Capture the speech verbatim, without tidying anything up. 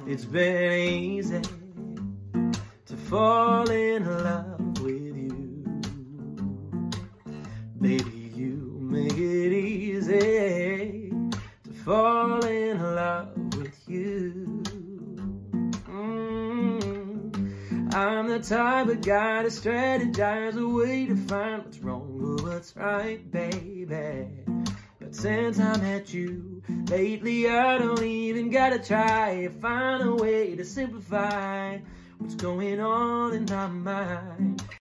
It's been easy to fall in love with you. Baby, you make it easy to fall in love with you. Mm. I'm the type of guy to strategize a way to find what's wrong or what's right, baby. But since I met you, lately I don't even gotta try to find a way to simplify what's going on in my mind.